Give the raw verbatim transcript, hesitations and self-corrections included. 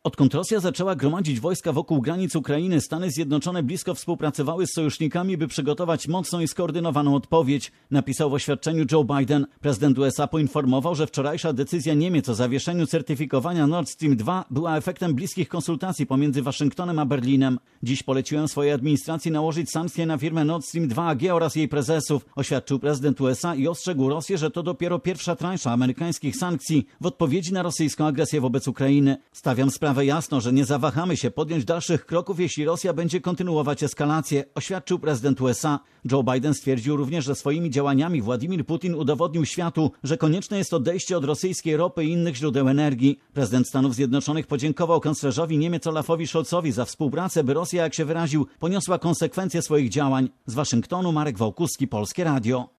Odkąd Rosja zaczęła gromadzić wojska wokół granic Ukrainy, Stany Zjednoczone blisko współpracowały z sojusznikami, by przygotować mocną i skoordynowaną odpowiedź, napisał w oświadczeniu Joe Biden. Prezydent U S A poinformował, że wczorajsza decyzja Niemiec o zawieszeniu certyfikowania Nord Stream dwa była efektem bliskich konsultacji pomiędzy Waszyngtonem a Berlinem. Dziś poleciłem swojej administracji nałożyć sankcje na firmę Nord Stream dwa A G oraz jej prezesów, oświadczył prezydent U S A i ostrzegł Rosję, że to dopiero pierwsza transza amerykańskich sankcji w odpowiedzi na rosyjską agresję wobec Ukrainy. Stawiam sprawę jasno, że nie zawahamy się podjąć dalszych kroków, jeśli Rosja będzie kontynuować eskalację, oświadczył prezydent U S A. Joe Biden stwierdził również, że swoimi działaniami Władimir Putin udowodnił światu, że konieczne jest odejście od rosyjskiej ropy i innych źródeł energii. Prezydent Stanów Zjednoczonych podziękował kanclerzowi Niemiec Olafowi Scholzowi za współpracę, by Rosja, jak się wyraził, poniosła konsekwencje swoich działań. Z Waszyngtonu Marek Wałkuski, Polskie Radio.